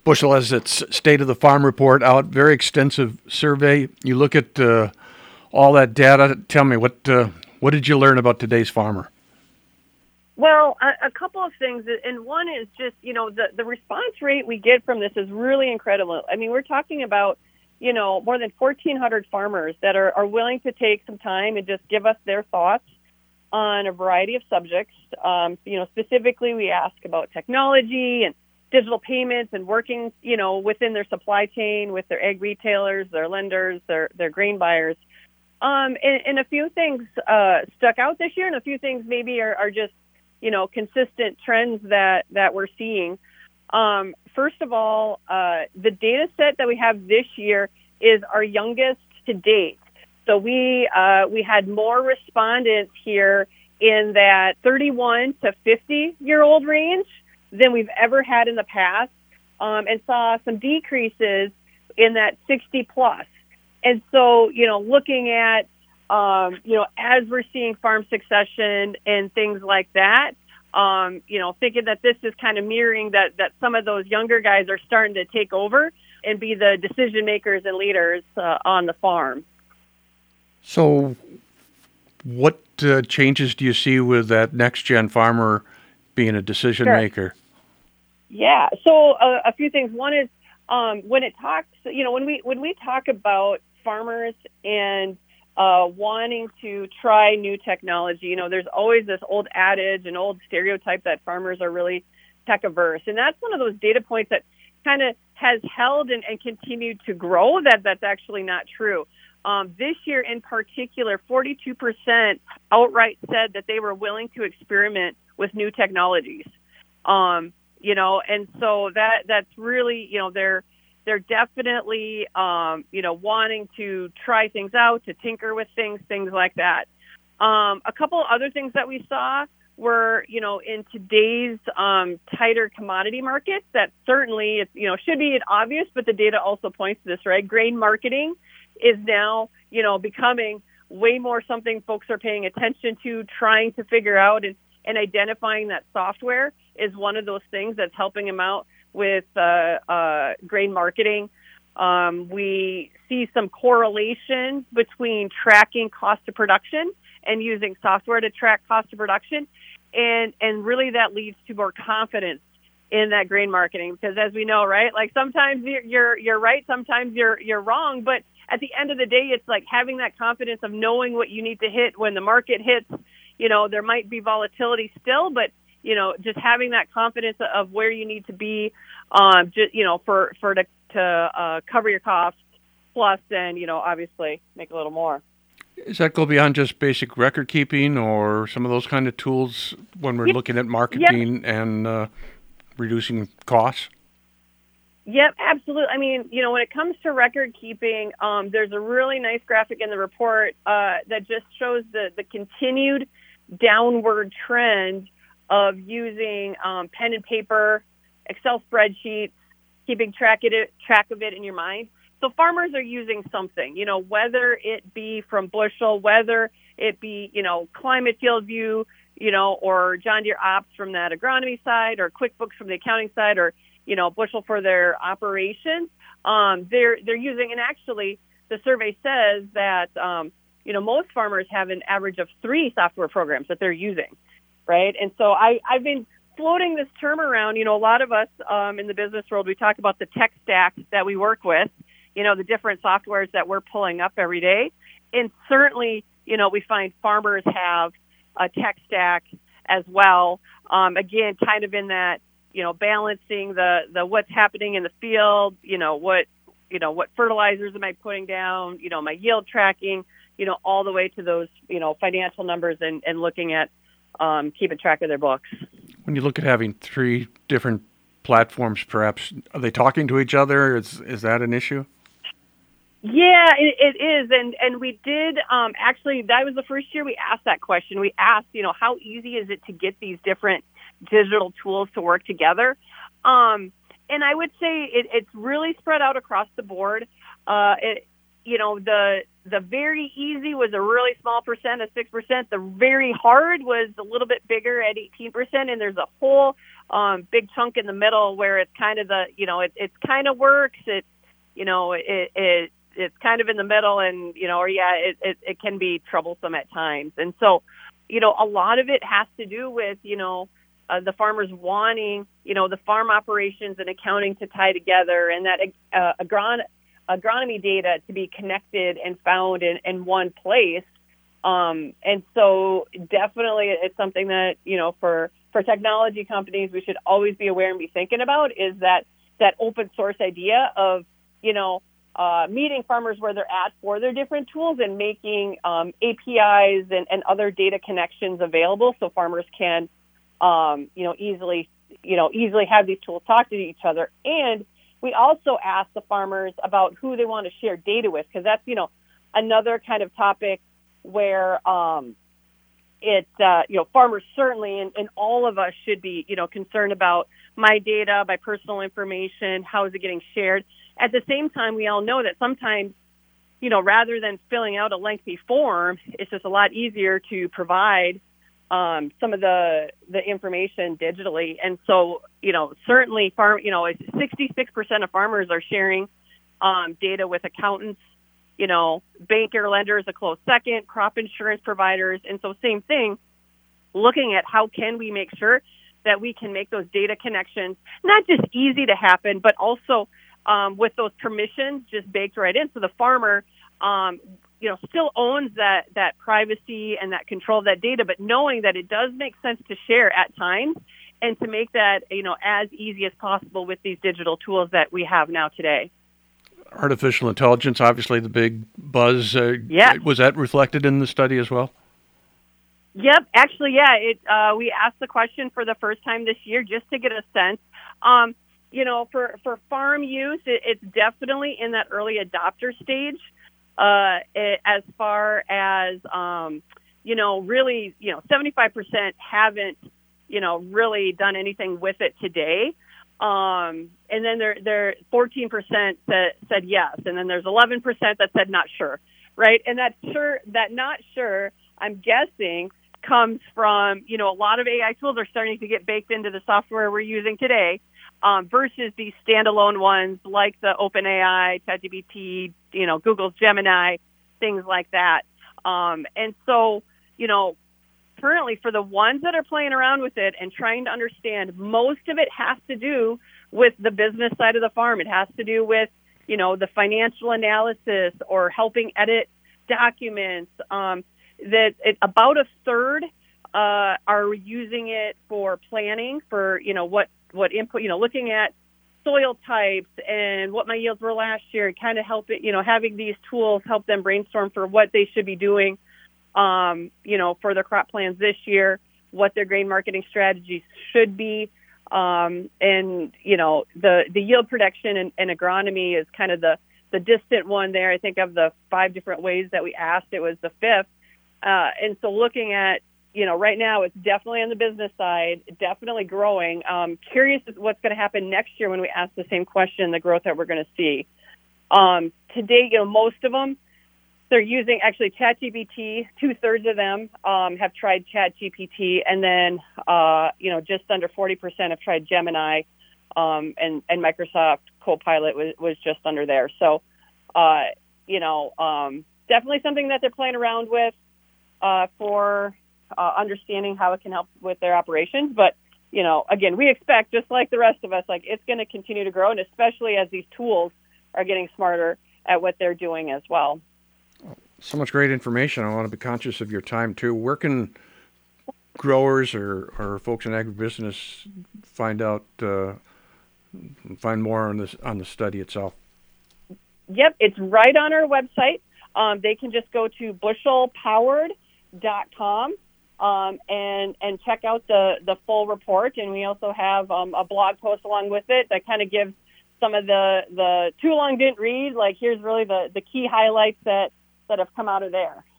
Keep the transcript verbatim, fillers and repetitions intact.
Bushel has its State of the Farm report out, very extensive survey. You look at uh, all that data. Tell me, what uh, what did you learn about today's farmer? Well, a, a couple of things, and one is just, you know, the, the response rate we get from this is really incredible. I mean, we're talking about, you know, more than fourteen hundred farmers that are, are willing to take some time and just give us their thoughts on a variety of subjects. Um, you know, specifically, we ask about technology and digital payments and working, you know, within their supply chain with their ag retailers, their lenders, their their grain buyers. Um, and, and a few things uh, stuck out this year, and a few things maybe are, are just, you know, consistent trends that, that we're seeing. Um, first of all, uh, the data set that we have this year is our youngest to date. So we uh, we had more respondents here in that thirty-one to fifty year old range than we've ever had in the past, um, and saw some decreases in that sixty plus. And so, you know, looking at, um, you know, as we're seeing farm succession and things like that, um, you know, thinking that this is kind of mirroring that, that some of those younger guys are starting to take over and be the decision makers and leaders uh, on the farm. So what uh, changes do you see with that next-gen farmer being a decision Sure. maker? Yeah. So uh, a few things. One is um, when it talks, you know, when we when we talk about farmers and uh, wanting to try new technology, you know, there's always this old adage and old stereotype that farmers are really tech averse, and that's one of those data points that kind of has held and, and continued to grow. That that's actually not true. Um, this year in particular, forty-two percent outright said that they were willing to experiment with new technologies. Um, you know, and so that that's really, you know, they're they're definitely, um, you know, wanting to try things out, to tinker with things, things like that. Um, a couple other things that we saw were, you know, in today's um, tighter commodity markets, that certainly, it's, you know, should be obvious, but the data also points to this, right? Grain marketing is now, you know, becoming way more something folks are paying attention to, trying to figure out, and, and identifying that software is one of those things that's helping them out with uh, uh, grain marketing. Um, we see some correlation between tracking cost of production and using software to track cost of production. And, and really that leads to more confidence in that grain marketing, because as we know, right, like sometimes you're, you're, you're right, sometimes you're, you're wrong, but at the end of the day, it's like having that confidence of knowing what you need to hit when the market hits. You know, there might be volatility still, but, you know, just having that confidence of where you need to be, um, just, you know, for, for to, to uh, cover your costs, plus then, you know, obviously make a little more. Does that go beyond just basic record keeping or some of those kind of tools when we're Yep. looking at Yep. marketing and uh, reducing costs? Yep, absolutely. I mean, you know, when it comes to record keeping, um, there's a really nice graphic in the report uh, that just shows the, the continued downward trend of using um, pen and paper, Excel spreadsheets, keeping track of it, track of it in your mind. So farmers are using something, you know, whether it be from Bushel, whether it be, you know, Climate Field View, you know, or John Deere Ops from that agronomy side, or QuickBooks from the accounting side, or, you know, Bushel for their operations. Um, they're they're using, and actually the survey says that, um, you know, most farmers have an average of three software programs that they're using, right? And so I, I've been floating this term around. You know, a lot of us um, in the business world, we talk about the tech stack that we work with, you know, the different softwares that we're pulling up every day. And certainly, you know, we find farmers have a tech stack as well. Um, again, kind of in that, you know, balancing the, the what's happening in the field, you know, what, you know, what fertilizers am I putting down, you know, my yield tracking, you know, all the way to those, you know, financial numbers and, and looking at um, keeping track of their books. When you look at having three different platforms, perhaps, are they talking to each other? Is is that an issue? Yeah, it, it is. And, and we did um, actually, that was the first year we asked that question. We asked, you know, how easy is it to get these different digital tools to work together? Um, and I would say it, it's really spread out across the board. Uh, it, you know, the the very easy was a really small percent of six percent. The very hard was a little bit bigger at eighteen percent, and there's a whole um, big chunk in the middle where it's kind of the, you know, it it's kind of works. It, you know, it it it's kind of in the middle, and you know, or yeah, it, it it can be troublesome at times. And so, you know, a lot of it has to do with, you know, uh, the farmers wanting, you know, the farm operations and accounting to tie together, and that uh, agron- agronomy data to be connected and found in, in one place. Um, and so definitely it's something that, you know, for, for technology companies, we should always be aware and be thinking about is that, that open source idea of, you know, uh, meeting farmers where they're at for their different tools and making um, A P Is and, and other data connections available so farmers can, um, you know, easily, you know, easily have these tools talk to each other. And we also ask the farmers about who they want to share data with, because that's, you know, another kind of topic where um, it, uh, you know, farmers certainly, and, and all of us should be, you know, concerned about my data, my personal information, how is it getting shared. At the same time, we all know that sometimes, you know, rather than filling out a lengthy form, it's just a lot easier to provide um, some of the the information digitally. And so, you know, certainly farm, you know, sixty-six percent of farmers are sharing um, data with accountants, you know, banker lenders, a close second, crop insurance providers. And so same thing, looking at how can we make sure that we can make those data connections, not just easy to happen, but also um, with those permissions just baked right in. So the farmer, um, you know, still owns that, that privacy and that control of that data, but knowing that it does make sense to share at times and to make that, you know, as easy as possible with these digital tools that we have now today. Artificial intelligence, obviously the big buzz. Uh, Yeah. Was that reflected in the study as well? Yep. Actually, yeah. It uh, we asked the question for the first time this year just to get a sense. Um, you know, for, for farm use, it, it's definitely in that early adopter stage. Uh, it, as far as um, you know, really, you know, seventy-five percent haven't, you know, really done anything with it today. Um, and then there, there, fourteen percent said, said yes, and then there's eleven percent that said not sure, right? And that sure, that not sure, I'm guessing, comes from, you know, a lot of A I tools are starting to get baked into the software we're using today, um, versus these standalone ones like the OpenAI, ChatGPT, you know, Google's Gemini, things like that. Um, and so, you know, currently for the ones that are playing around with it and trying to understand, most of it has to do with the business side of the farm. It has to do with, you know, the financial analysis or helping edit documents. Um, that it, about a third uh, are using it for planning for, you know, what, what input, you know, looking at soil types and what my yields were last year, kind of help it, you know, having these tools help them brainstorm for what they should be doing, um, you know, for their crop plans this year, what their grain marketing strategies should be. Um, and, you know, the, the yield production and, and agronomy is kind of the, the distant one there. I think of the five different ways that we asked, it was the fifth. Uh, and so looking at, you know, right now it's definitely on the business side, definitely growing. Um, curious what's going to happen next year when we ask the same question, the growth that we're going to see. Um, today, you know, most of them, they're using actually ChatGPT. Two thirds of them um, have tried ChatGPT, and then, uh, you know, just under forty percent have tried Gemini, um, and, and Microsoft Copilot was, was just under there. So, uh, you know, um, definitely something that they're playing around with. Uh, for uh, understanding how it can help with their operations. But, you know, again, we expect, just like the rest of us, like it's going to continue to grow, and especially as these tools are getting smarter at what they're doing as well. So much great information. I want to be conscious of your time, too. Where can growers or, or folks in agribusiness find out, uh, find more on this on the study itself? Yep, it's right on our website. Um, they can just go to bushel powered dot com um, and and check out the, the full report. And we also have um, a blog post along with it that kind of gives some of the, the too long didn't read, like here's really the, the key highlights that, that have come out of there.